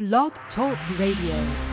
Blog Talk Radio.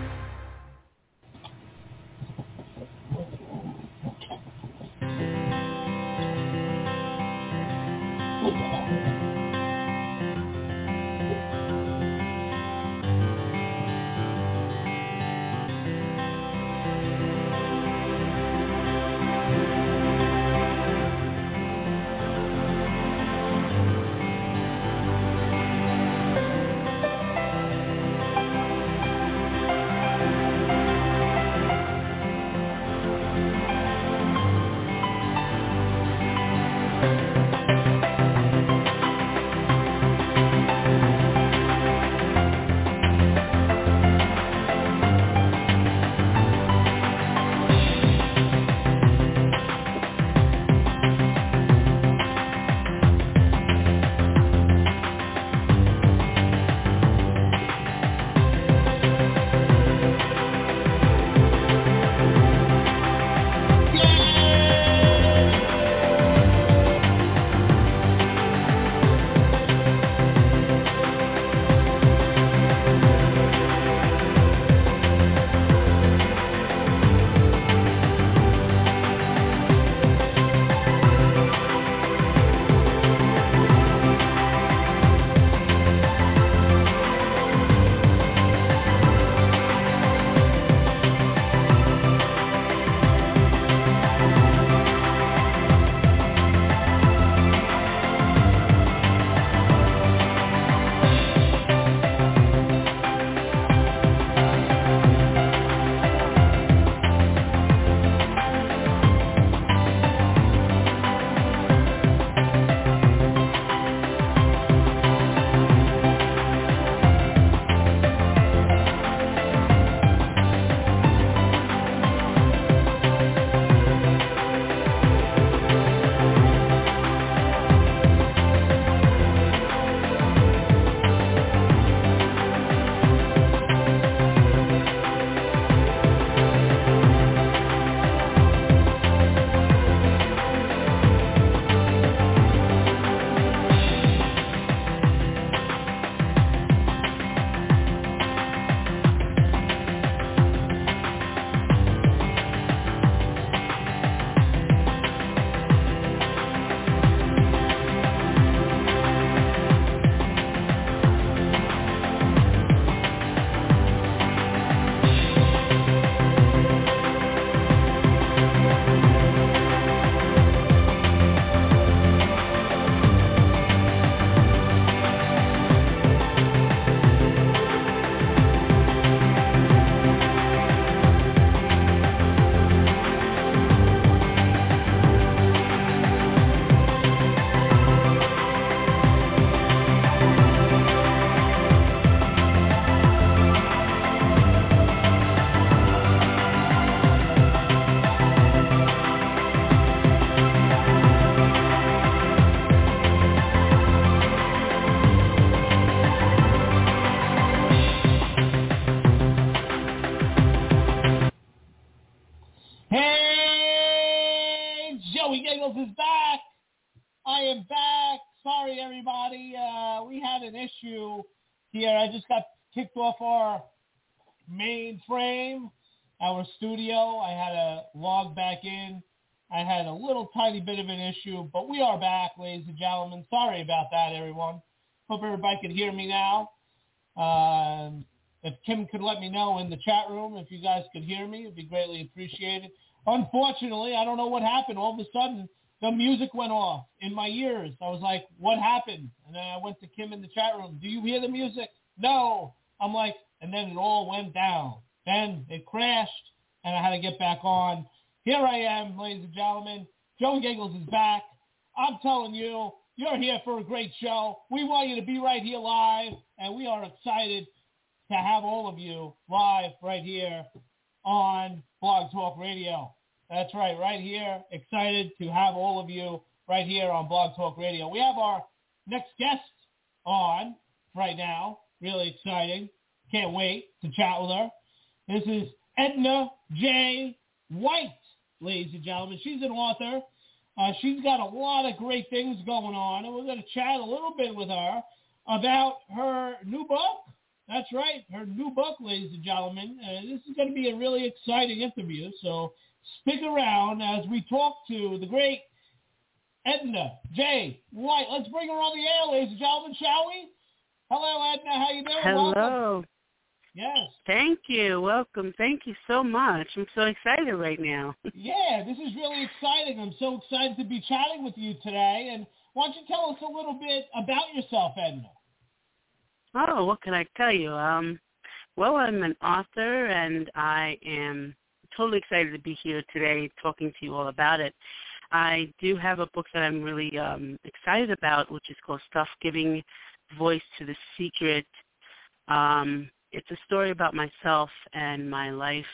Here, I just got kicked off our mainframe, our studio. I had to log back in. I had a little tiny bit of an issue, but we are back, ladies and gentlemen. Sorry about that, everyone. Hope everybody can hear me now. If Kim could let me know in the chat room if you guys could hear me, it'd be greatly appreciated. Unfortunately, I don't know what happened. All of a sudden, the music went off in my ears. I was like, what happened? And then I went to Kim in the chat room. Do you hear the music? No. I'm like, and then it all went down. Then it crashed, and I had to get back on. Here I am, ladies and gentlemen. Joe Giggles is back. I'm telling you, you're here for a great show. We want you to be right here live, and we are excited to have all of you live right here on Blog Talk Radio. That's right here. Excited to have all of you right here on Blog Talk Radio. We have our next guest on right now. Really exciting. Can't wait to chat with her. This is Edna J. White, ladies and gentlemen. She's an author. She's got a lot of great things going on, and we're going to chat a little bit with her about her new book, That's right. Her new book, ladies and gentlemen. This is going to be a really exciting interview, so stick around as we talk to the great Edna J. White. Let's bring her on the air, ladies and gentlemen, shall we? Hello, Edna. How you doing? Hello. Welcome. Yes. Thank you. Welcome. Thank you so much. I'm so excited right now. Yeah, this is really exciting. I'm so excited to be chatting with you today. And why don't you tell us a little bit about yourself, Edna? Oh, what can I tell you? Well, I'm an author, and I am totally excited to be here today talking to you all about it. I do have a book that I'm really excited about, which is called Stuff Giving Voice to the Secret. It's a story about myself and my life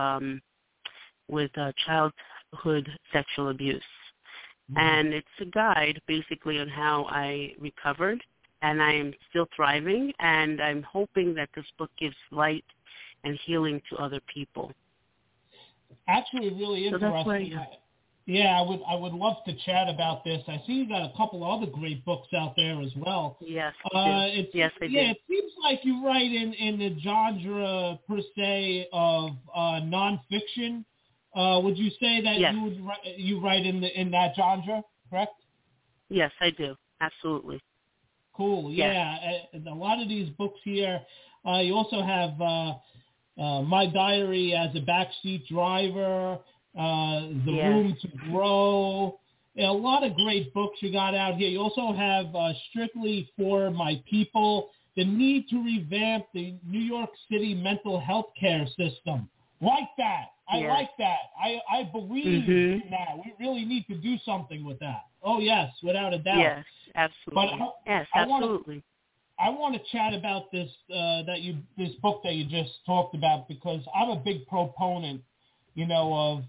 with childhood sexual abuse. Mm-hmm. And it's a guide basically on how I recovered, and I am still thriving, and I'm hoping that this book gives light and healing to other people. Actually, really interesting. Yeah, I would love to chat about this. I see you got a couple other great books out there as well. Yes, I do. Yeah, it seems like you write in the genre per se of nonfiction. Would you say that yes. you write in that genre, correct? Yes, I do. Absolutely. Cool. Yeah, a lot of these books here. You also have My Diary as a Backseat Driver. The Room to Grow, a lot of great books you got out here. You also have Strictly for My People, The Need to Revamp the New York City Mental Health Care System. Like that. I like that. I believe in that. We really need to do something with that. Oh, yes, without a doubt. Yes, absolutely. Absolutely. I want to chat about this this book that you just talked about, because I'm a big proponent, of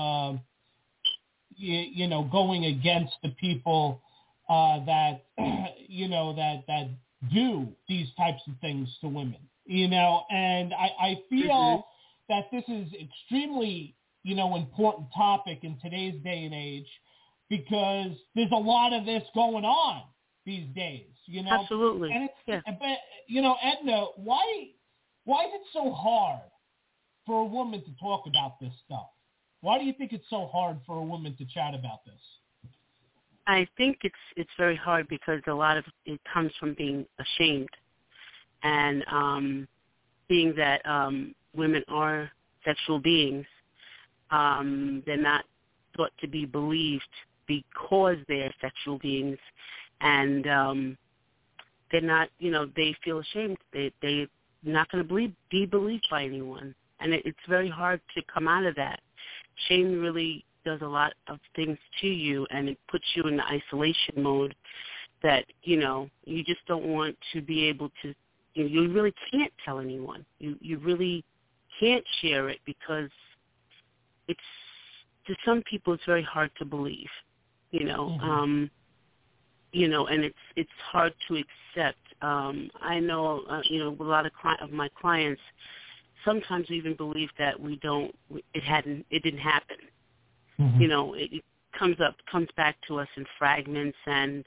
going against the people that that do these types of things to women, and I feel that this is extremely important topic in today's day and age, because there's a lot of this going on these days, Absolutely. And but Edna, why is it so hard for a woman to talk about this stuff? Why do you think it's so hard for a woman to chat about this? I think it's very hard because a lot of it comes from being ashamed, and being that women are sexual beings. They're not thought to be believed because they're sexual beings, and they're not. They feel ashamed. They're not going to be believed by anyone, and it's very hard to come out of that. Shame really does a lot of things to you, and it puts you in the isolation mode that, you just don't want to be able to, you really can't tell anyone. You really can't share it because it's, to some people, it's very hard to believe, and it's hard to accept. I know, a lot of my clients, sometimes we even believe that it didn't happen. Mm-hmm. It comes back to us in fragments, and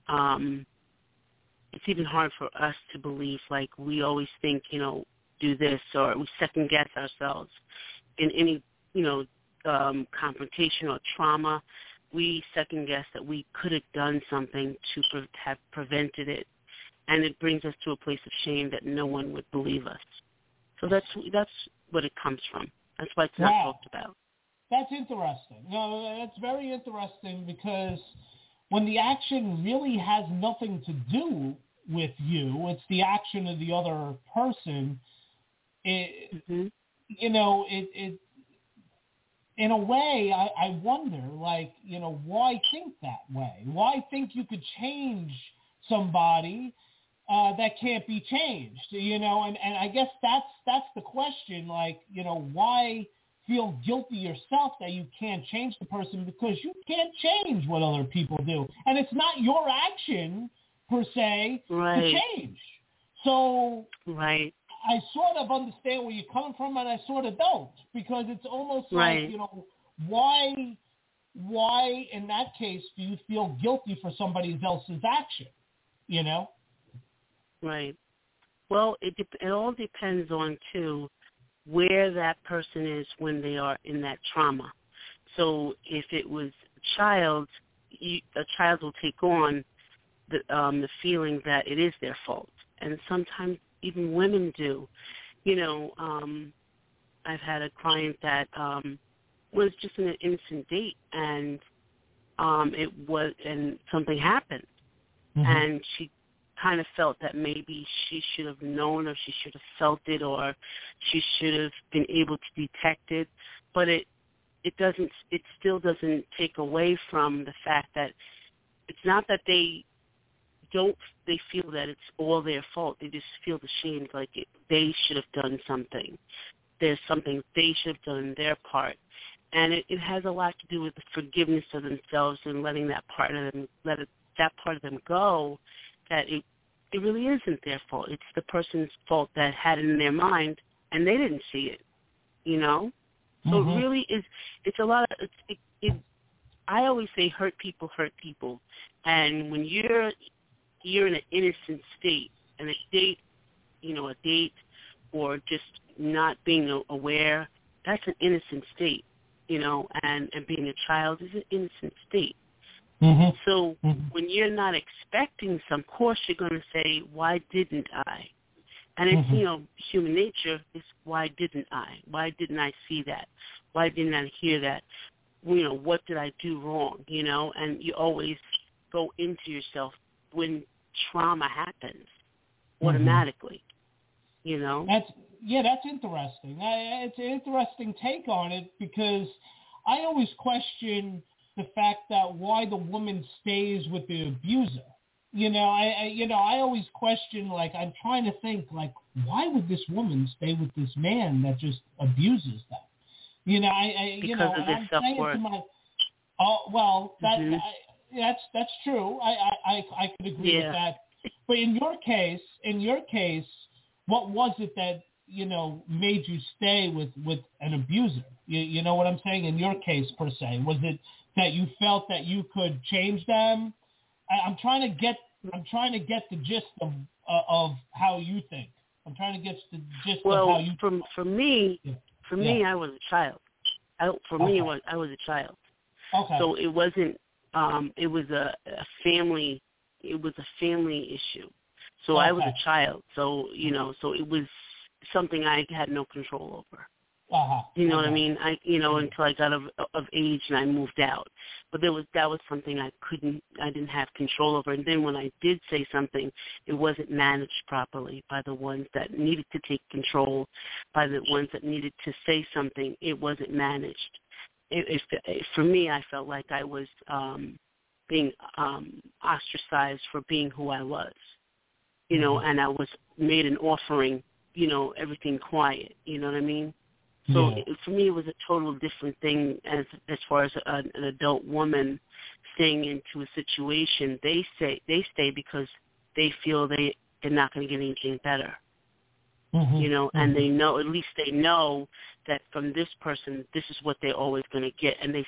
it's even hard for us to believe. Like, we always think, do this, or we second guess ourselves in any, confrontation or trauma. We second guess that we could have done something to have prevented it, and it brings us to a place of shame that no one would believe us. So that's what it comes from. That's why it's not talked about. That's interesting. No, that's very interesting, because when the action really has nothing to do with you, it's the action of the other person. It in a way, I wonder, why think that way? Why think you could change somebody that can't be changed? And I guess that's the question. Why feel guilty yourself that you can't change the person, because you can't change what other people do, and it's not your action per se to change. So I sort of understand where you're coming from, and I sort of don't, because it's almost like, why in that case do you feel guilty for somebody else's action? Right. Well, it all depends on, too, where that person is when they are in that trauma. So if it was a child will take on the feeling that it is their fault. And sometimes even women do. I've had a client that was just an innocent date, and something happened. Mm-hmm. And she kind of felt that maybe she should have known, or she should have felt it, or she should have been able to detect it. But it still doesn't take away from the fact that it's not that they feel that it's all their fault. They just feel ashamed, like they should have done something. There's something they should have done their part. And it has a lot to do with the forgiveness of themselves and letting that part of them go, that it really isn't their fault. It's the person's fault that had it in their mind, and they didn't see it, So Mm-hmm. it really is, it's a lot of, I always say hurt people. And when you're in an innocent state, and a date or just not being aware, that's an innocent state, and being a child is an innocent state. Mm-hmm. So when you're not expecting some, of course you're going to say, why didn't I? And it's, human nature is, why didn't I? Why didn't I see that? Why didn't I hear that? What did I do wrong? And you always go into yourself when trauma happens automatically, That's interesting. It's an interesting take on it, because I always question the fact that why the woman stays with the abuser. I always question, like, I'm trying to think, like, why would this woman stay with this man that just abuses them? Because of their self-worth. That's true. I could agree with that. But in your case, what was it that made you stay with an abuser? You know what I'm saying? In your case, per se, was it that you felt that you could change them? I'm trying to get the gist of how you think. I'm trying to get the gist of how you. For me, I was a child. I was a child. Okay. So it wasn't. It was a family. It was a family issue. So I was a child. So So it was something I had no control over. You know what I mean? Until I got of age and I moved out. But that was something I didn't have control over. And then when I did say something, it wasn't managed properly by the ones that needed to take control, by the ones that needed to say something. It wasn't managed. For me, I felt like I was being ostracized for being who I was, and I was made an offering, everything quiet, you know what I mean? So for me, it was a total different thing as far as an adult woman staying into a situation. They stay because they feel they're not going to get anything better, and they know, at least they know that from this person, this is what they're always going to get, and they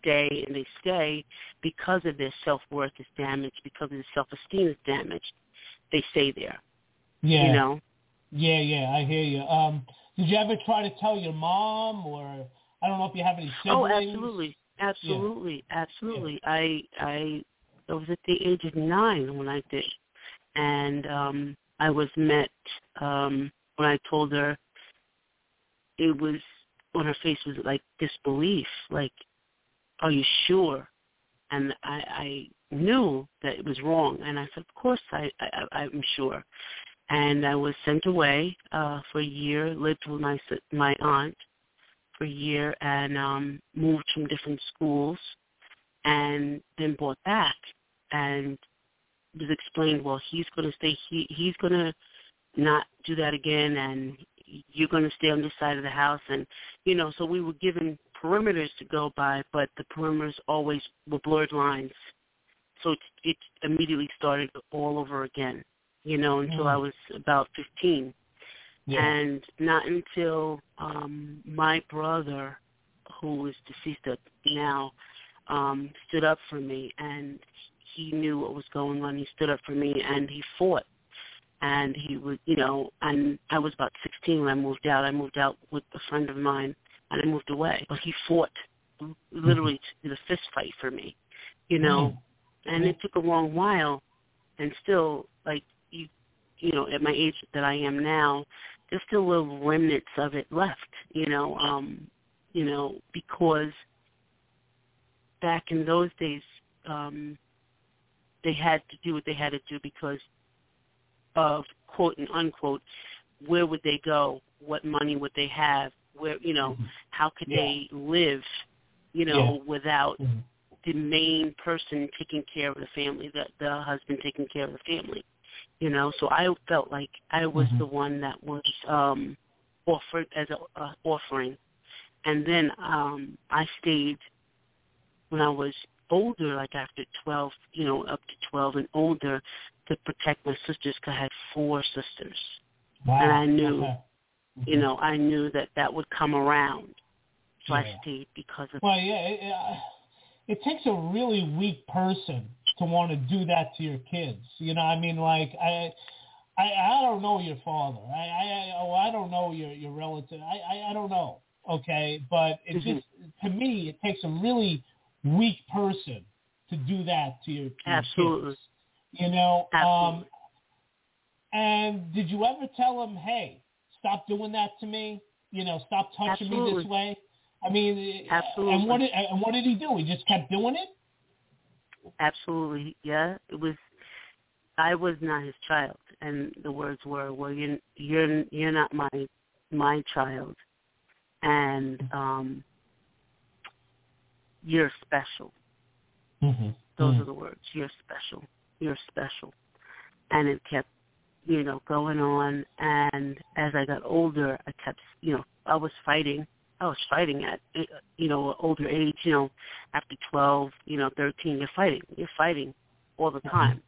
stay because of their self-worth is damaged, because of their self-esteem is damaged. They stay there. Yeah. Yeah, I hear you. Did you ever try to tell your mom, or I don't know if you have any siblings? Oh, absolutely. I was at the age of 9 when I did, and I was met when I told her. It was on her face was like disbelief, like, "Are you sure?" And I knew that it was wrong, and I said, "Of course I'm sure." And I was sent away for a year, lived with my aunt for a year, and moved from different schools, and then brought back. And was explained, well, he's going to stay. He's going to not do that again, and you're going to stay on this side of the house. And so we were given perimeters to go by, but the perimeters always were blurred lines. So it immediately started all over again. Until I was about 15. Yeah. And not until my brother, who is deceased now, stood up for me, and he knew what was going on. He stood up for me, and he fought. And he was, and I was about 16 when I moved out. I moved out with a friend of mine, and I moved away. But he fought, literally did a fist fight for me, And it took a long while, and still, like, at my age that I am now, there's still little remnants of it left, because back in those days, they had to do what they had to do because of, quote and unquote, where would they go? What money would they have? Where, how could they live, without the main person taking care of the family, the husband taking care of the family, So I felt like I was the one that was offered as an offering. And then I stayed when I was older, like after 12, up to 12 and older, to protect my sisters because I had 4 sisters. Wow. And I knew, I knew that would come around. So I stayed because of Well, it takes a really weak person to want to do that to your kids. I don't know your father. I don't know your relative. I don't know. Okay, but it just, to me, it takes a really weak person to do that to your Absolutely. kids. Absolutely. And did you ever tell him, hey, stop doing that to me? Stop touching me this way? I mean, absolutely. And what did he do? He just kept doing it? Absolutely, yeah. It was. I was not his child, and the words were, "Well, you're not my child, and you're special." Those are the words. You're special. You're special, and it kept, going on. And as I got older, I kept, I was fighting at, an older age, after 12, 13, you're fighting all the time.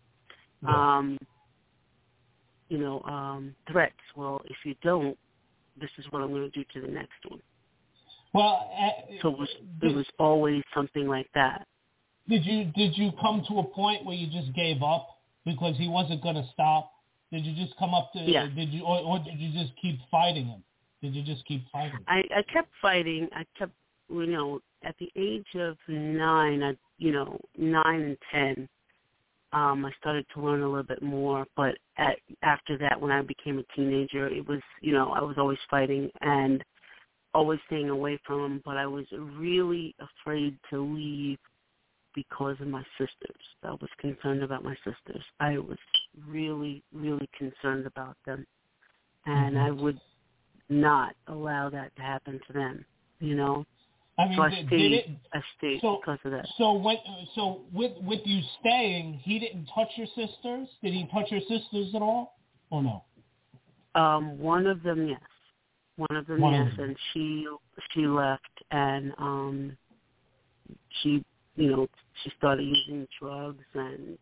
Threats. Well, if you don't, this is what I'm going to do to the next one. Well, so it was always something like that. Did you come to a point where you just gave up because he wasn't going to stop? Did you just come up to? Yeah. Did you or did you just keep fighting him? Did you just keep fighting? I kept fighting. I kept, at the age of 9, 9 and 10, I started to learn a little bit more. But after that, when I became a teenager, it was, I was always fighting and always staying away from him. But I was really afraid to leave because of my sisters. I was concerned about my sisters. I was really, really concerned about them. And I would not allow that to happen to them, I mean, so I stayed because of that. So with you staying, he didn't touch your sisters? Did he touch your sisters at all, or no? One of them, yes. And she left, and she started using drugs and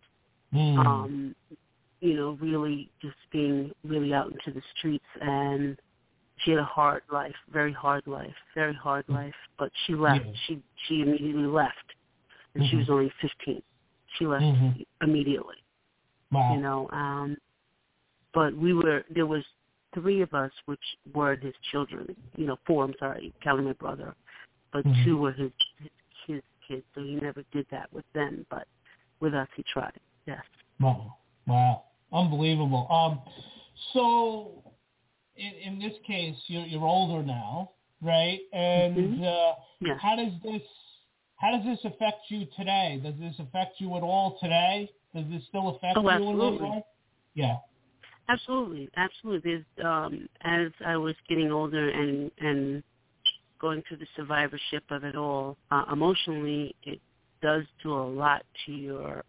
really just being really out into the streets, and she had a hard life, very hard life, but she left. Yeah. She immediately left, and she was only 15. She left immediately. Wow. But there was 3 of us, which were his children, 4, I'm sorry, counting my brother, but 2 were his kids, so he never did that with them, but with us he tried, yes. Wow. Unbelievable. So in this case, you're older now, right? And how does this affect you today? Does this affect you at all today? Does this still affect you in any way? Yeah. Absolutely. There's, as I was getting older and going through the survivorship of it all, emotionally, it does do a lot to your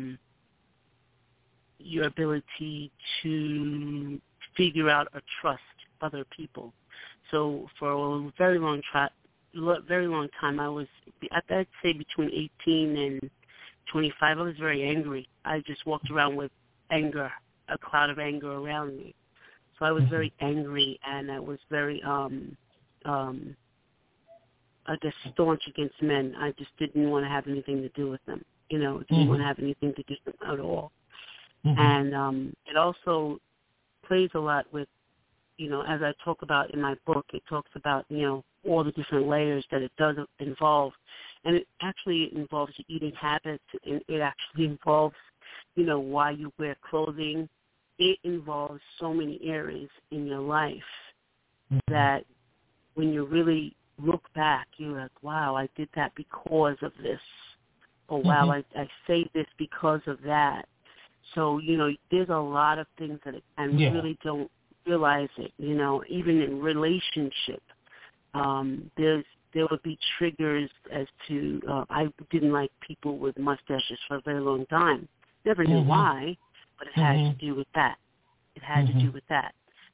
ability to figure out or trust other people. So for a very long time, I was, I'd say between 18 and 25, I was very angry. I just walked around with anger, a cloud of anger around me. So I was very angry, and I was very, I guess, staunch against men. I just didn't want to have anything to do with them. Didn't want to have anything to do with them at all. And it also plays a lot with, as I talk about in my book, it talks about, all the different layers that it does involve. And it actually involves your eating habits. It actually involves, why you wear clothing. It involves so many areas in your life that when you really look back, you're like, wow, I did that because of this. Or, wow, I say this because of that. So, there's a lot of things that I really don't realize it, even in relationship. There would be triggers as to, I didn't like people with mustaches for a very long time. Never knew why, but it had to do with that. It had to do with that,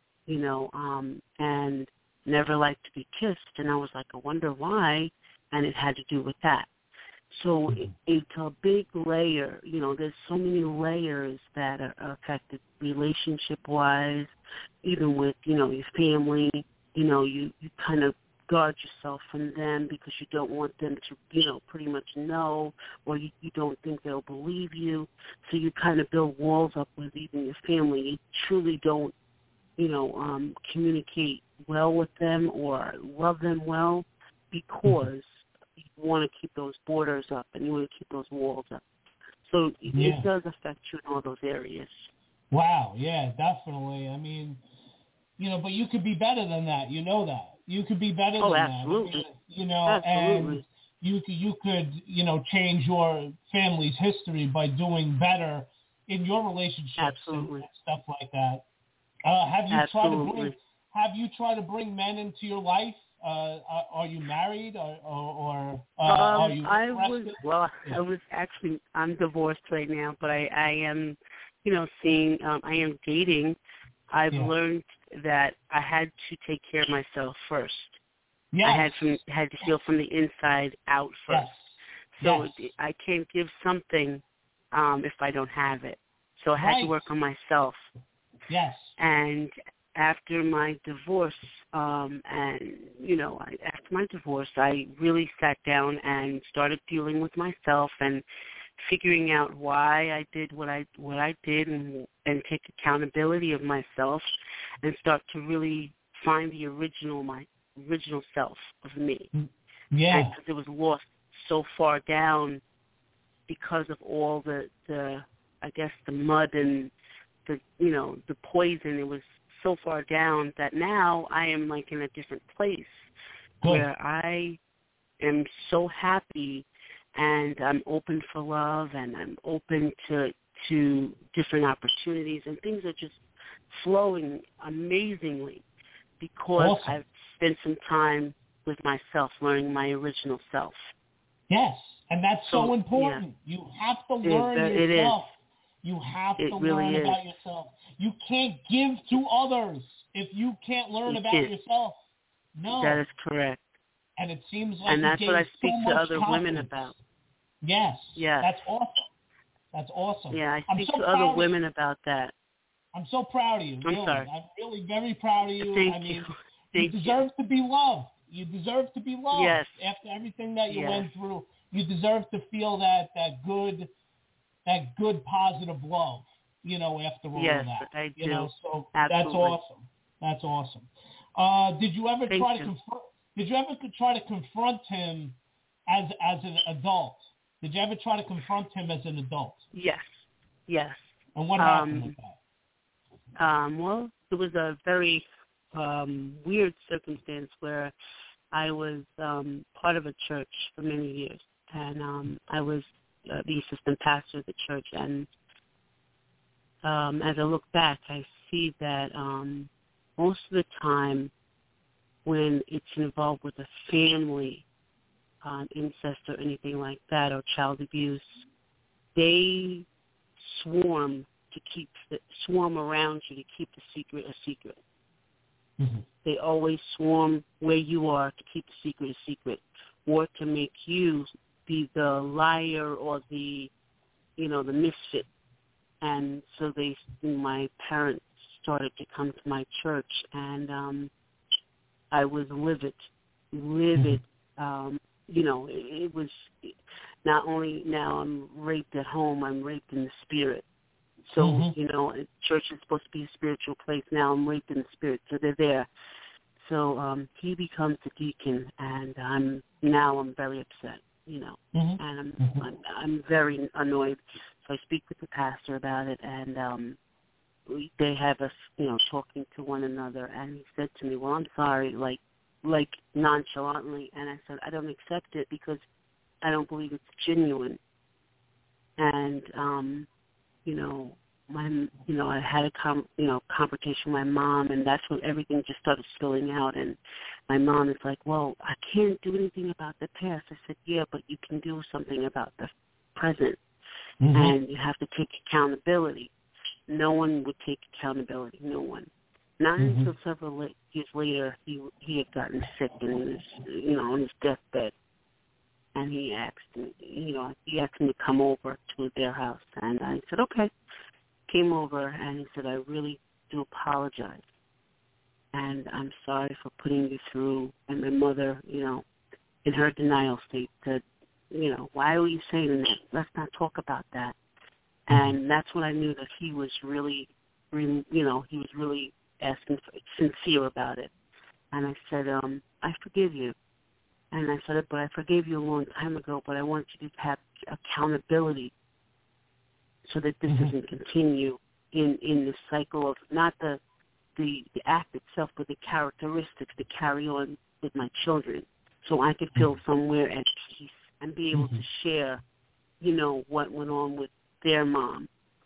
and never liked to be kissed. And I was like, I wonder why, and it had to do with that. So it's a big layer. There's so many layers that are affected relationship-wise, even with, your family. You kind of guard yourself from them because you don't want them to, pretty much know, or you don't think they'll believe you. So you kind of build walls up with even your family. You truly don't, communicate well with them or love them well because you want to keep those borders up and you want to keep those walls up. So it does affect you in all those areas. Wow, yeah, definitely. I mean, but you could be better than that. You know that. You could be better than absolutely. that. Absolutely. And you could, change your family's history by doing better in your relationships and stuff like that. Have you tried to bring men into your life? Are you married or are you interested? I'm divorced right now, but I am, I am dating. I've learned that I had to take care of myself first. Yes. I had to heal from the inside out first. Yes. So I can't give something if I don't have it. So I had to work on myself. Yes. And after my divorce, after my divorce, I really sat down and started dealing with myself and figuring out why I did what I did and take accountability of myself and start to really find my original self of me. Yeah. Because it was lost so far down because of all the I guess the mud and the poison. It was so far down that now I am like in a different place where I am so happy and I'm open for love and I'm open to different opportunities and things are just flowing amazingly because I've spent some time with myself, learning my original self. Yes, and that's so important. Yeah. You have to learn yourself. You have to learn about yourself. You can't give to others if you can't learn about yourself. No. That is correct. And it seems like and that's what I speak to other women about. Yes. Yes. That's awesome. That's awesome. Yeah, I speak to other women about that. I'm so proud of you. I'm sorry. I'm really very proud of you. Thank you. You deserve to be loved. You deserve to be loved. Yes. After everything that you went through, you deserve to feel that good positive love, after all of that. I do. So absolutely. That's awesome. Did you ever try to confront him as an adult? Did you ever try to confront him as an adult? Yes. And what happened with that? Well, it was a very weird circumstance where I was part of a church for many years, and I was the assistant pastor of the church. And as I look back, I see that most of the time when it's involved with a family, incest or anything like that, or child abuse, they swarm around you to keep the secret a secret. Mm-hmm. They always swarm where you are to keep the secret a secret, or to make you be the liar or the misfit. And so my parents started to come to my church, and I was livid. It was not only now I'm raped at home, I'm raped in the spirit. So, church is supposed to be a spiritual place. Now I'm raped in the spirit, so they're there. So he becomes the deacon, and I'm very upset, and I'm very annoyed. So I speak with the pastor about it, and they have us, talking to one another. And he said to me, "Well, I'm sorry," like nonchalantly, and I said, "I don't accept it because I don't believe it's genuine." And I had a confrontation with my mom, and that's when everything just started spilling out. And my mom is like, "Well, I can't do anything about the past." I said, "Yeah, but you can do something about the present, and you have to take accountability." No one would take accountability. No one. Not until several years later, he had gotten sick and he was, on his deathbed. And he asked me, to come over to their house. And I said, okay. Came over, and he said, "I really do apologize. And I'm sorry for putting you through." And my mother, in her denial state said, "Why are you saying that? Let's not talk about that." And that's when I knew that he was really, he was really asking for sincere about it. And I said, "I forgive you." And I said, "But I forgave you a long time ago, but I want you to have accountability so that this doesn't continue in the cycle of not the act itself, but the characteristics that carry on with my children, so I could feel somewhere at peace and be able to share, what went on with their mom,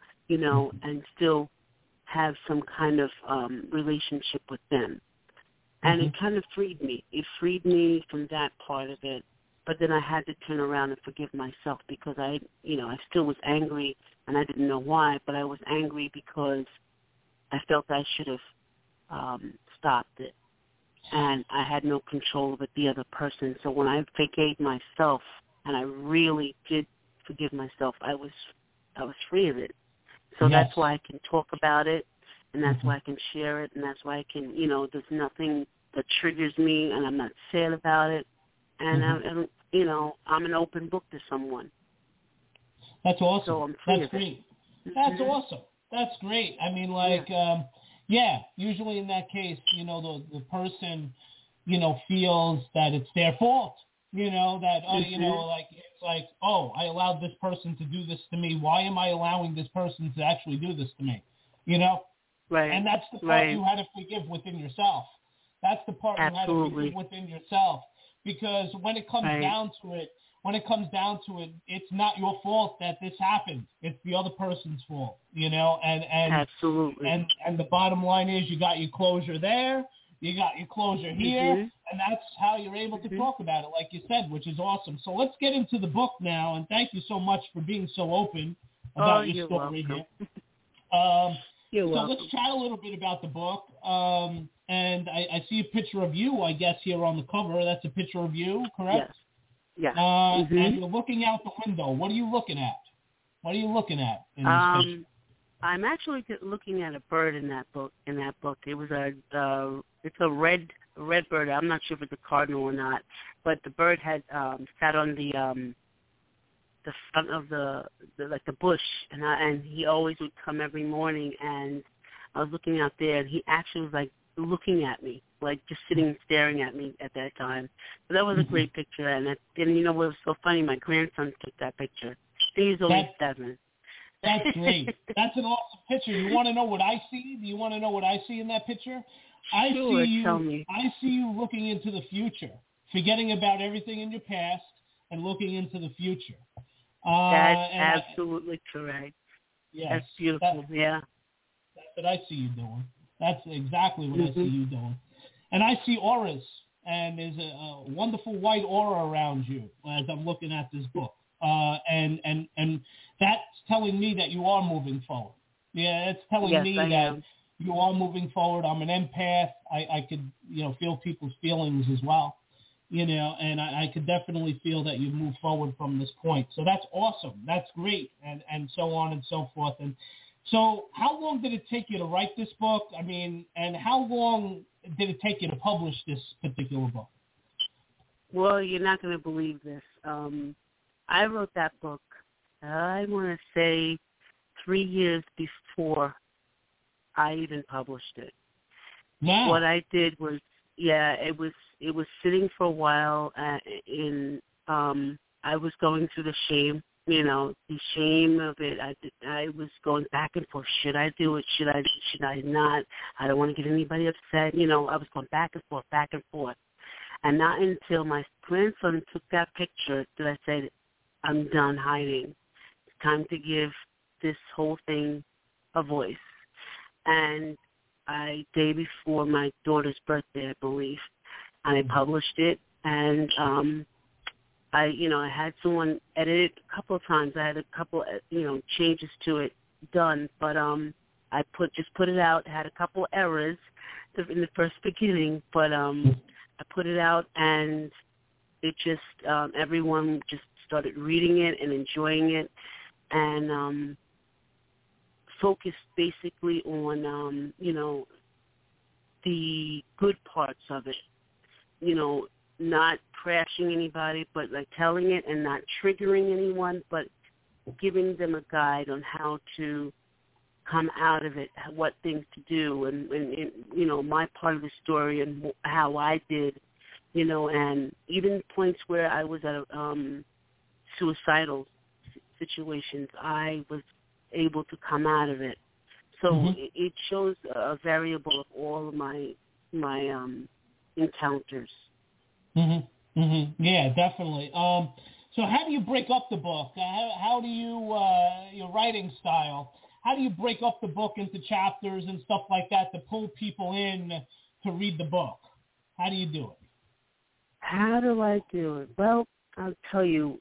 and still have some kind of relationship with them." And it kind of freed me. It freed me from that part of it. But then I had to turn around and forgive myself because I still was angry, and I didn't know why, but I was angry because I felt I should have stopped it. And I had no control over the other person. So when I forgave myself, and I really did forgive myself, I was free of it. So that's why I can talk about it, and that's why I can share it, and that's why I can, there's nothing that triggers me, and I'm not sad about it. And I'm an open book to someone. That's awesome. So I'm free That's of great. It. That's awesome. That's great. I mean, usually in that case, the person, feels that it's their fault. It's like, oh, I allowed this person to do this to me. Why am I allowing this person to actually do this to me? Right. And that's the part you had to forgive within yourself. That's the part you had to forgive within yourself. Because when it comes down to it, it's not your fault that this happened. It's the other person's fault, and absolutely. And the bottom line is you got your closure there, you got your closure here, and that's how you're able to talk about it, like you said, which is awesome. So let's get into the book now, and thank you so much for being so open about your story welcome. here. You're so welcome. let's chat a little bit about the book. And I see a picture of you, I guess, here on the cover. That's a picture of you, correct? Yes. And you're looking out the window. What are you looking at? What are you looking at in this picture? I'm actually looking at a bird in that book. It was it's a red bird. I'm not sure if it's a cardinal or not, but the bird had sat on the front of the bush, and he always would come every morning, and I was looking out there, and he actually was like looking at me, like just sitting and staring at me at that time. So that was a great picture, and what was so funny, my grandson took that picture. He's only 7. That's great. That's an awesome picture. You want to know what I see? Do you want to know what I see in that picture? Sure, tell me. I see you looking into the future, forgetting about everything in your past and looking into the future. That's absolutely correct. Yes. That's beautiful, That's what I see you doing. That's exactly what I see you doing. And I see auras, and there's a wonderful white aura around you as I'm looking at this book. And that's telling me that you are moving forward. Yeah, it's telling me that you are moving forward. I'm an empath. I could, feel people's feelings as well, and I could definitely feel that you move forward from this point. So that's awesome. That's great, and so on and so forth. And so how long did it take you to write this book? I mean, and how long did it take you to publish this particular book? Well, you're not going to believe this. I wrote that book, I want to say 3 years before I even published it. Wow. What I did was, it was sitting for a while. I was going through the shame, the shame of it. I was going back and forth. Should I do it? Should I not? I don't want to get anybody upset. I was going back and forth. And not until my grandson took that picture did I say, I'm done hiding. It's time to give this whole thing a voice. And day before my daughter's birthday, I believe, I published it. And I had someone edit it a couple of times. I had a couple, changes to it done. But I just put it out. Had a couple errors in the first beginning, but I put it out, and it just everyone just started reading it and enjoying it, and focused basically on the good parts of it. Not trashing anybody, but like telling it and not triggering anyone, but giving them a guide on how to come out of it, what things to do, and my part of the story and how I did, and even points where I was at suicidal situations, I was able to come out of it. So it shows a variable of all of my encounters. Yeah, definitely. So how do you break up the book? How do you, your writing style, how do you break up the book into chapters and stuff like that to pull people in to read the book? How do you do it? How do I do it? Well, I'll tell you,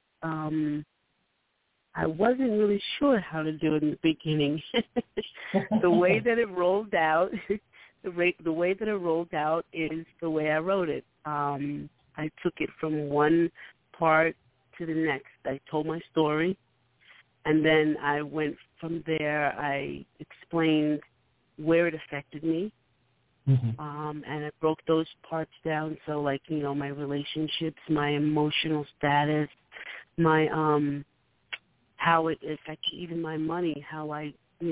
I wasn't really sure how to do it in the beginning. The way that it rolled out, the way that it rolled out is the way I wrote it. I took it from one part to the next. I told my story, and then I went from there. I explained where it affected me, and I broke those parts down. So, like, my relationships, my emotional status, my how it affected even my money, how I,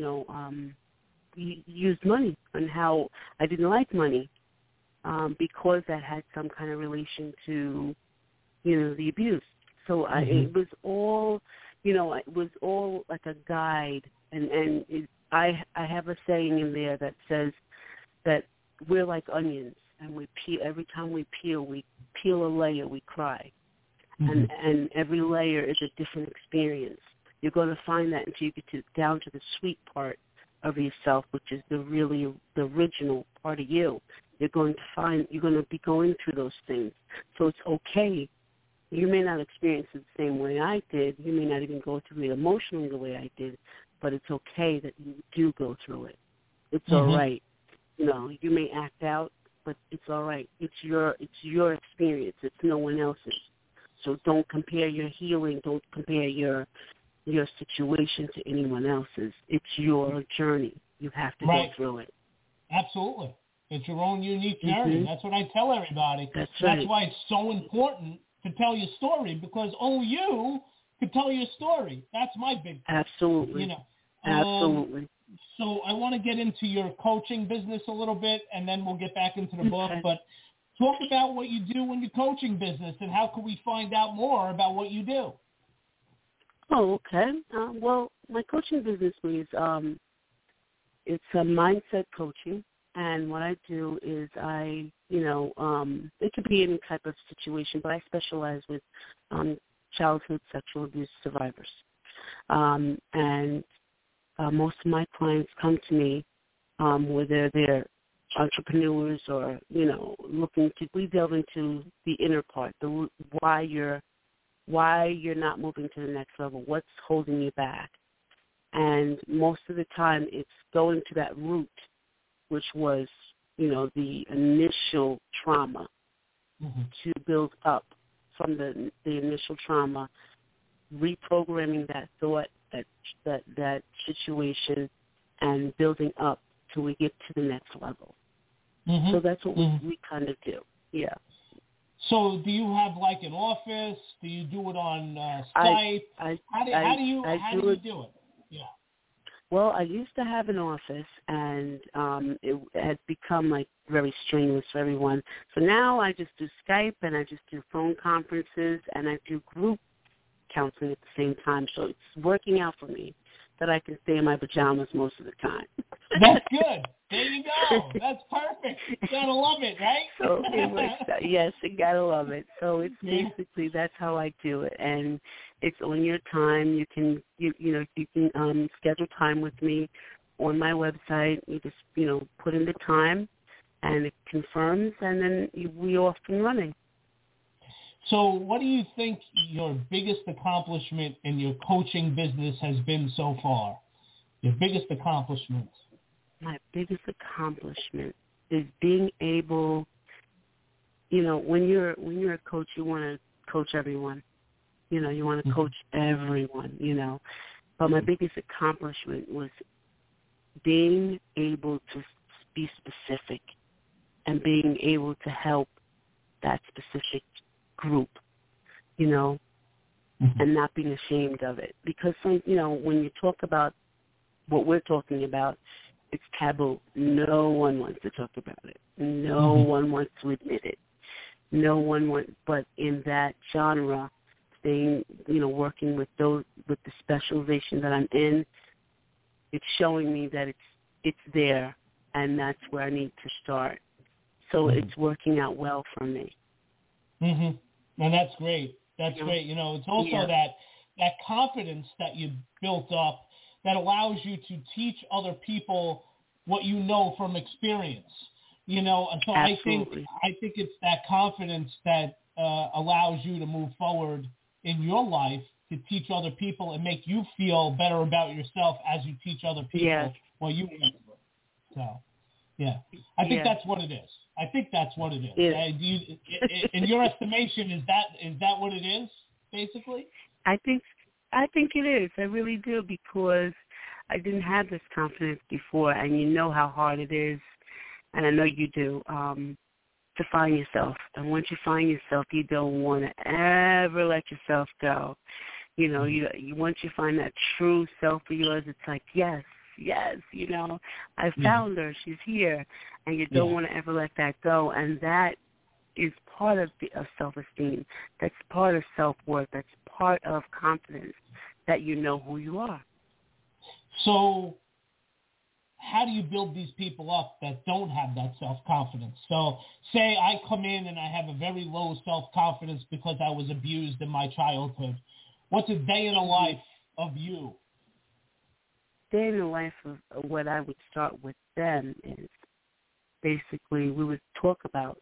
used money, and how I didn't like money because that had some kind of relation to, the abuse. So it was all, it was all like a guide, and I have a saying in there that says that we're like onions, and we peel. Every time we peel a layer, we cry, and every layer is a different experience. You're going to find that until you get down to the sweet part of yourself, which is the original part of you. You're going to be going through those things. So it's okay. You may not experience it the same way I did. You may not even go through it emotionally the way I did, but it's okay that you do go through it. It's all right. You may act out, but it's all right. It's your experience. It's no one else's. So don't compare your healing. Don't compare your situation to anyone else's. It's your journey. You have to go through it. Absolutely. It's your own unique journey. That's what I tell everybody. That's why it's so important to tell your story, because only you can tell your story. That's my big thing. Absolutely. Absolutely. So I want to get into your coaching business a little bit, and then we'll get back into the book. But talk about what you do in your coaching business, and how can we find out more about what you do? Oh, okay. Well, my coaching business is it's a mindset coaching, and what I do is it could be any type of situation, but I specialize with childhood sexual abuse survivors, and most of my clients come to me whether they're entrepreneurs or we delve into the inner part, why you're not moving to the next level, what's holding you back. And most of the time it's going to that root, which was, the initial trauma, to build up from the initial trauma, reprogramming that thought, that situation, and building up till we get to the next level. So that's what we kind of do, yeah. So do you have like an office? Do you do it on Skype? How do you do it? Yeah. Well, I used to have an office, and it has become like very strenuous for everyone. So now I just do Skype, and I just do phone conferences, and I do group counseling at the same time. So it's working out for me that I can stay in my pajamas most of the time. That's good. There you go. That's perfect. You gotta love it, right? So it works out. Yes, you gotta love it. So it's basically that's how I do it, and it's on your time. You can you can schedule time with me on my website. You just put in the time, and it confirms, and then we off and running. So what do you think your biggest accomplishment in your coaching business has been so far? Your biggest accomplishment? My biggest accomplishment is being able, when you're a coach, you want to coach everyone. You want to coach everyone, But my biggest accomplishment was being able to be specific and being able to help that specific group, and not being ashamed of it. Because, when you talk about what we're talking about, it's taboo. No one wants to talk about it. No one wants to admit it. No one wants, but in that genre, staying, working with the specialization that I'm in, it's showing me that it's there, and that's where I need to start. So it's working out well for me. And that's great. That's great. It's also that confidence that you built up that allows you to teach other people what you know from experience. And so Absolutely. I think it's that confidence that allows you to move forward in your life to teach other people and make you feel better about yourself as you teach other people what you went through. So, I think that's what it is. I think that's what it is. In your estimation, is that what it is, basically? I think it is. I really do, because I didn't have this confidence before, and you know how hard it is, and I know you do, to find yourself. And once you find yourself, you don't want to ever let yourself go. You once you find that true self of yours, it's like, yes, I found her. She's here. And you don't want to ever let that go. And that is part of self-esteem. That's part of self-worth. That's part of confidence, that you know who you are. So how do you build these people up that don't have that self-confidence? So say I come in and I have a very low self-confidence because I was abused in my childhood. What's a day in the life of you? Day in the life of what I would start with them is basically we would talk about,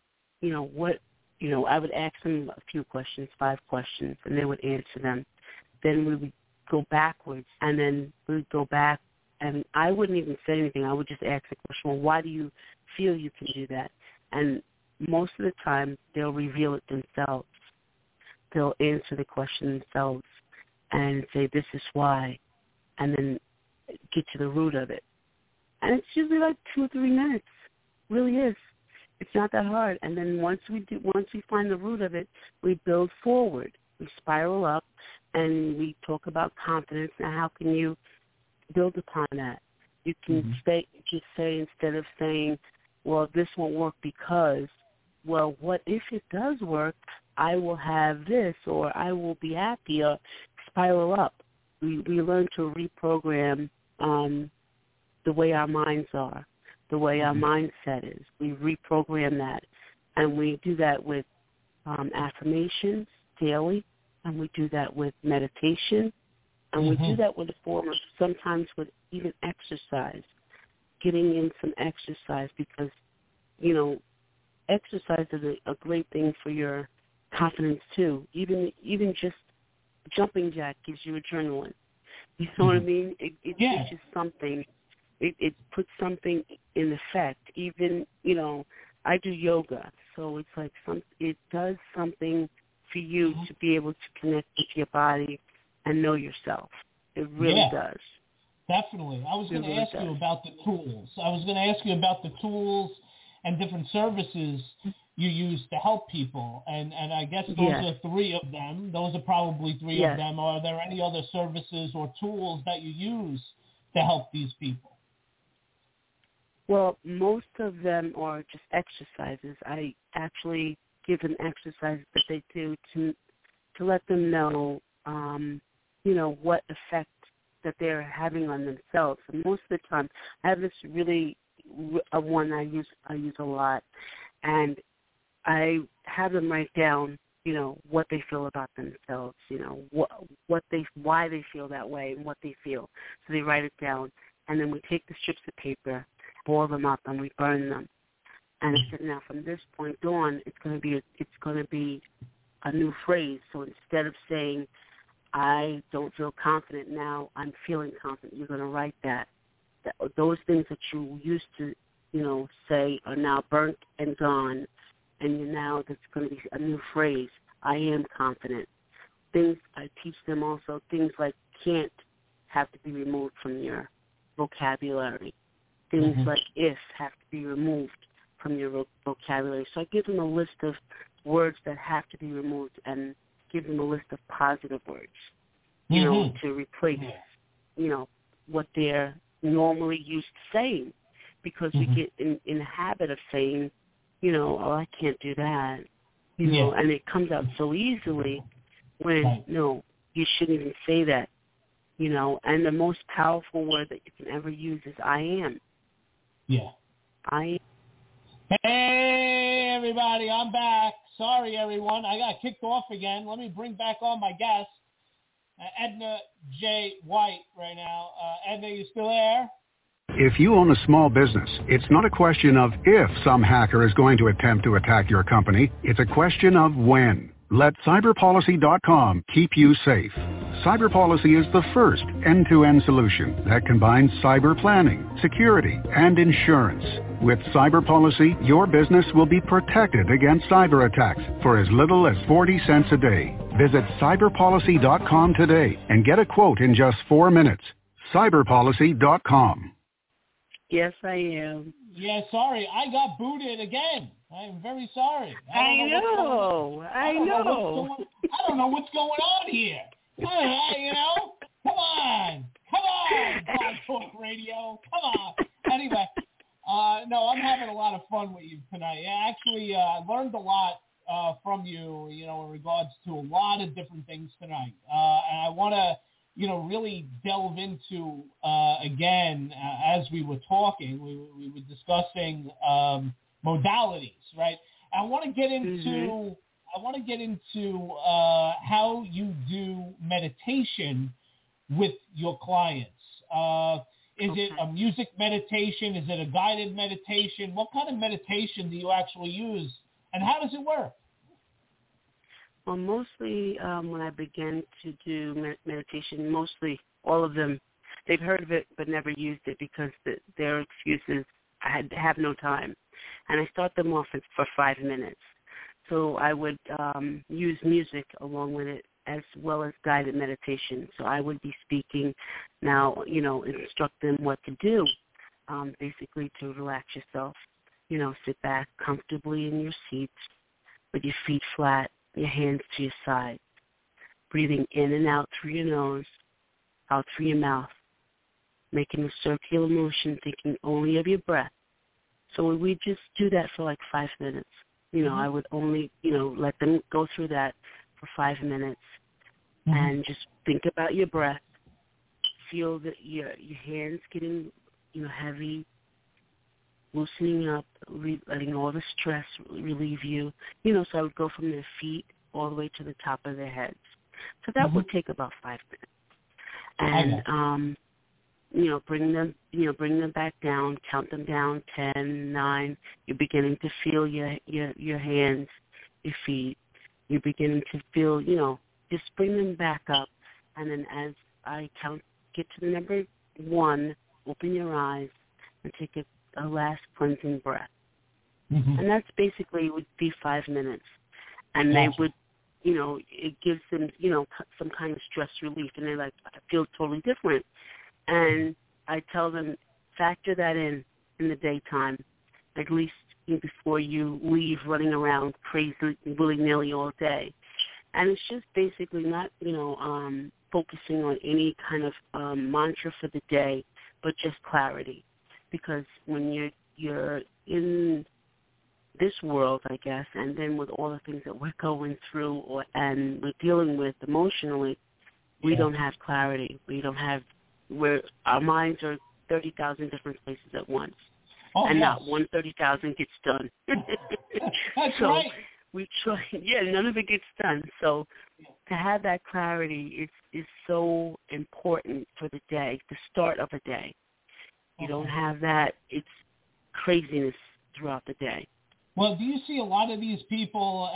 I would ask them a few questions, 5 questions, and they would answer them. Then we would go backwards, and then we would go back, and I wouldn't even say anything. I would just ask the question, well, why do you feel you can do that? And most of the time, they'll reveal it themselves. They'll answer the question themselves and say, this is why, and then get to the root of it. And it's usually like 2 or 3 minutes. It really is. It's not that hard. And then once we find the root of it, we build forward. We spiral up, and we talk about confidence. Now, how can you build upon that? You can say, instead of saying, well, this won't work because, well, what if it does work? I will have this, or I will be happy, or spiral up. We learn to reprogram the way our minds are, the way our mindset is. We reprogram that, and we do that with affirmations daily, and we do that with meditation, and we do that with a form of, sometimes with even exercise, getting in some exercise, because, exercise is a great thing for your confidence too. Even just jumping jack gives you adrenaline. You know what I mean? It gives you something. It puts something in effect. Even, I do yoga, so it's like it does something for you to be able to connect with your body and know yourself. It really does. Definitely. I was going to ask you about the tools. I was going to ask you about the tools and different services you use to help people. And I guess those are 3 of them. Those are probably 3 of them. Are there any other services or tools that you use to help these people? Well, most of them are just exercises. I actually give them exercises that they do to let them know, what effect that they're having on themselves. And most of the time, I have this really one I use a lot, and I have them write down, what they feel about themselves, why they feel that way and what they feel. So they write it down, and then we take the strips of paper, boil them up, and we burn them. And I said, now from this point on, it's going to be a new phrase. So instead of saying, I don't feel confident now, I'm feeling confident, you're going to write that. Those things that you used to, say are now burnt and gone, and now that's going to be a new phrase, I am confident. Things I teach them also, things like can't have to be removed from your vocabulary. Things like if have to be removed from your vocabulary. So I give them a list of words that have to be removed and give them a list of positive words, to replace, what they're normally used to saying, because we get in the habit of saying, oh, I can't do that, and it comes out so easily when, no, you shouldn't even say that, and the most powerful word that you can ever use is I am. Yeah. I am. Hey, everybody, I'm back. Sorry, everyone. I got kicked off again. Let me bring back on my guest, Edna J. White, right now. Edna, you still there? If you own a small business, it's not a question of if some hacker is going to attempt to attack your company. It's a question of when. Let cyberpolicy.com keep you safe. CyberPolicy is the first end-to-end solution that combines cyber planning, security, and insurance. With CyberPolicy, your business will be protected against cyber attacks for as little as 40 cents a day. Visit cyberpolicy.com today and get a quote in just 4 minutes. cyberpolicy.com. Yes, I am. Yeah, sorry. I got booted again. I'm very sorry. I know. I don't know what's going on here. Come on, Blog Talk Radio. Come on. Anyway, no, I'm having a lot of fun with you tonight. Actually, I learned a lot from you, in regards to a lot of different things tonight. And I want to, really delve into, again, as we were talking, we were discussing modalities, right? I want to get into how you do meditation with your clients. Is it a music meditation? Is it a guided meditation? What kind of meditation do you actually use, and how does it work? Well, mostly when I began to do meditation, mostly all of them, they've heard of it but never used it because their excuse is I have no time. And I start them off for 5 minutes. So I would use music along with it as well as guided meditation. So I would be speaking now, instruct them what to do, basically to relax yourself, sit back comfortably in your seats with your feet flat, your hands to your sides, breathing in and out through your nose, out through your mouth, making a circular motion, thinking only of your breath. So we just do that for like 5 minutes. I would only, let them go through that for 5 minutes and just think about your breath. Feel that your hands getting, heavy, loosening up, letting all the stress relieve you. So I would go from their feet all the way to the top of their heads. So that would take about 5 minutes. And, bring them back down, count them down, 10, 9. You're beginning to feel your hands, your feet. You're beginning to feel, just bring them back up. And then as I get to the number 1, open your eyes and take a last cleansing breath. And that's basically would be 5 minutes. And they would, it gives them, some kind of stress relief. And they're like, I feel totally different. And I tell them, factor that in the daytime, at least before you leave running around crazy, willy-nilly all day. And it's just basically not, focusing on any kind of mantra for the day. but just clarity. Because when you're in this world, I guess, and then with all the things that we're going through and we're dealing with emotionally, we don't have clarity. Our minds are 30,000 different places at once. And not one 30,000 gets done. That's so right. We try, none of it gets done. So to have that clarity is so important for the day, the start of a day. You don't have that, it's craziness throughout the day. Well, do you see a lot of these people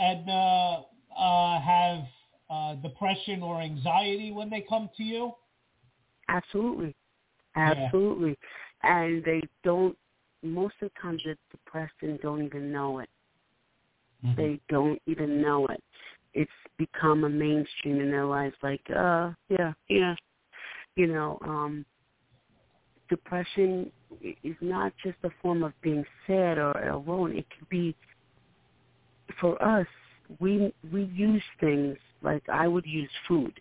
have depression or anxiety when they come to you? Absolutely. Yeah. And they don't, most of the time they're depressed and don't even know it. Mm-hmm. They don't even know it. It's become a mainstream in their lives, like, depression is not just a form of being sad or alone. It could be, for us, we use things like I would use food,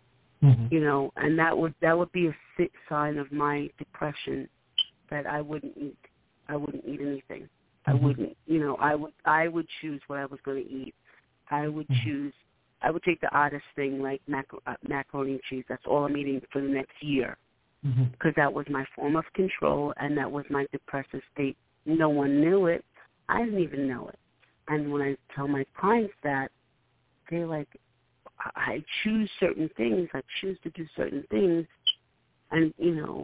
and that would be a sign of my depression, that I wouldn't eat. I wouldn't eat anything. I wouldn't, I would choose what I was going to eat. I would take the oddest thing like macaroni and cheese. That's all I'm eating for the next year. Because that was my form of control, and that was my depressive state. No one knew it. I didn't even know it. And when I tell my clients that, they're like, I choose certain things. I choose to do certain things. And,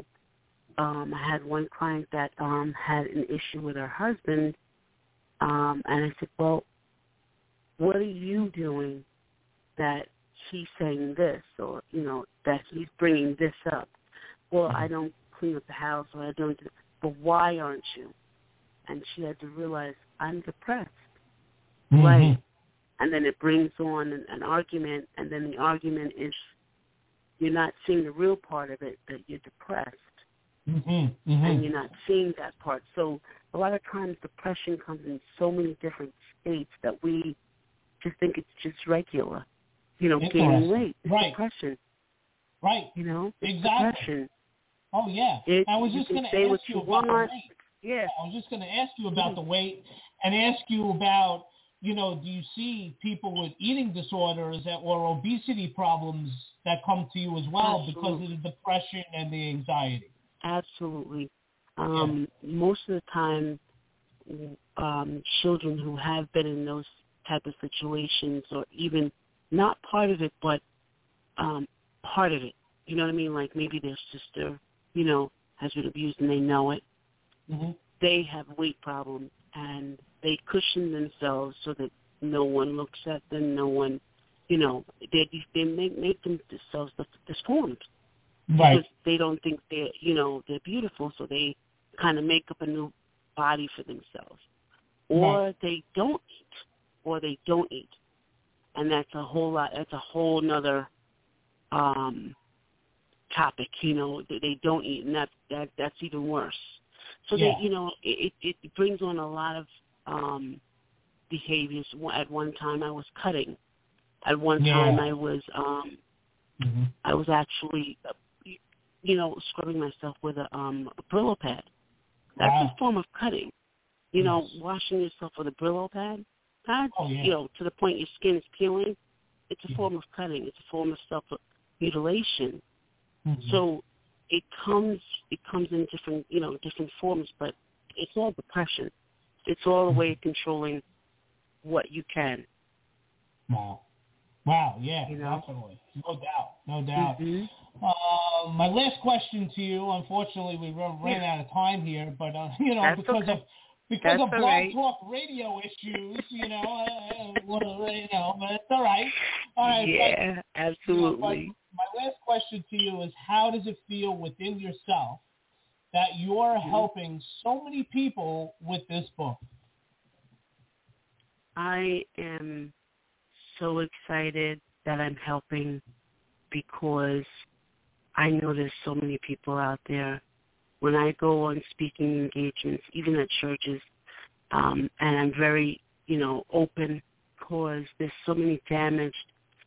I had one client that had an issue with her husband, and I said, well, what are you doing that he's saying this, or, that he's bringing this up? Well, I don't clean up the house, or I don't do, but why aren't you? And she had to realize, I'm depressed. Right. And then it brings on an argument, and then the argument is you're not seeing the real part of it, that you're depressed. And you're not seeing that part. So a lot of times depression comes in so many different states that we just think it's just regular, gaining weight. It's depression. Right. Exactly. Depression. Oh, yeah. I was just going to ask you about the weight. Yeah. I was just going to ask you about the weight and ask you about, do you see people with eating disorders or obesity problems that come to you as well because of the depression and the anxiety? Absolutely. Most of the time, children who have been in those type of situations, or even not part of it, but part of it, you know what I mean? Like maybe their sister, has been abused and they know it. They have weight problems, and they cushion themselves so that no one looks at them, no one, they make themselves disformed. Right. Because they don't think they're beautiful, so they kind of make up a new body for themselves. Or they don't eat. And that's a whole lot, that's a whole nother topic, they don't eat, and that's even worse. So it brings on a lot of behaviors. At one time I was cutting. At one time I was actually scrubbing myself with a Brillo pad. That's a form of cutting. Washing yourself with a Brillo pad, to the point your skin is peeling. It's a form of cutting. It's a form of self-mutilation. So it comes in different forms, but it's all depression. It's all a way of controlling what you can. Wow, yeah, definitely. No doubt. My last question to you, unfortunately, we ran out of time here, but, because of Blog Talk Radio issues, but it's all right. All right. Yeah, absolutely. My last question to you is, how does it feel within yourself that you're helping so many people with this book? I am so excited that I'm helping, because I know there's so many people out there. When I go on speaking engagements, even at churches, and I'm very, open, because there's so many damaged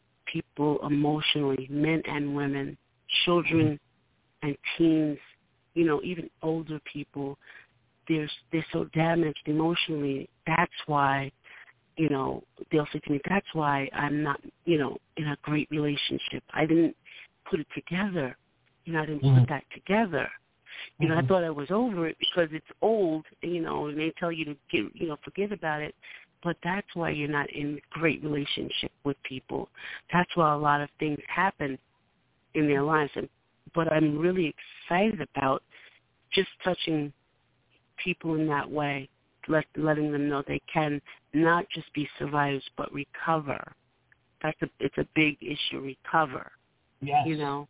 people emotionally, men and women, children and teens even older people, they're so damaged emotionally. That's why, they'll say to me, that's why I'm not, in a great relationship. I didn't put it together. I didn't put that together. I thought I was over it because it's old, and they tell you to forget about it. But that's why you're not in great relationship with people. That's why a lot of things happen in their lives. But I'm really excited about just touching people in that way, letting them know they can not just be survivors but recover. It's a big issue. Recover. Yes.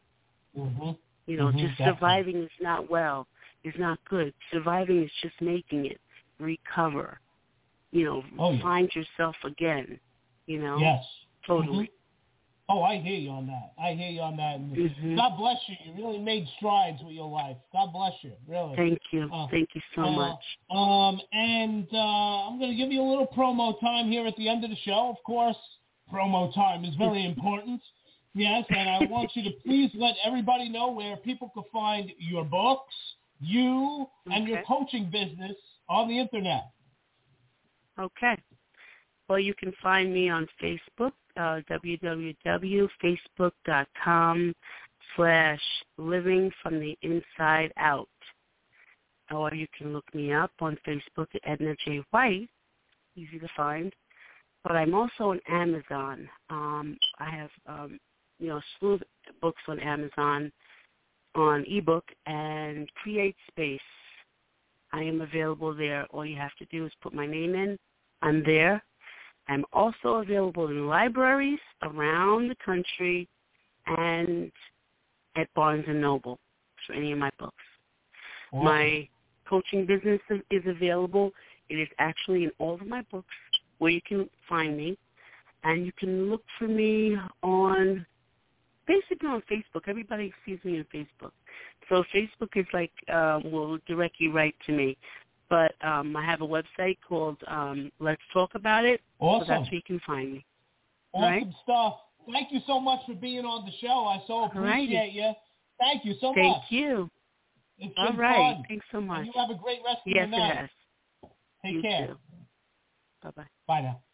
Just surviving is not good. Surviving is just making it. Recover. Find yourself again. Yes. Totally. Oh, I hear you on that. And God bless you. You really made strides with your life. God bless you, really. Thank you. Thank you so much. And I'm going to give you a little promo time here at the end of the show. Of course, promo time is very important. Yes, and I want you to please let everybody know where people can find your books, you, and your coaching business on the Internet. Okay. Well, you can find me on Facebook, www.facebook.com/livingfromtheinside-out. Or you can look me up on Facebook at Edna J. White, easy to find. But I'm also on Amazon. I have, a slew of books on Amazon on ebook and CreateSpace. I am available there. All you have to do is put my name in. I'm there. I'm also available in libraries around the country and at Barnes & Noble for any of my books. Wow. My coaching business is available. It is actually in all of my books where you can find me. And you can look for me basically on Facebook. Everybody sees me on Facebook. So Facebook is will direct you right to me. But I have a website called Let's Talk About It. Awesome. So that's where you can find me. Awesome stuff. Thank you so much for being on the show. I so appreciate you. Thank you so much. Thank you. It's all been right. fun. Thanks so much. And you have a great rest of your night. Yes, it has. Take you care. Too. Bye-bye. Bye now.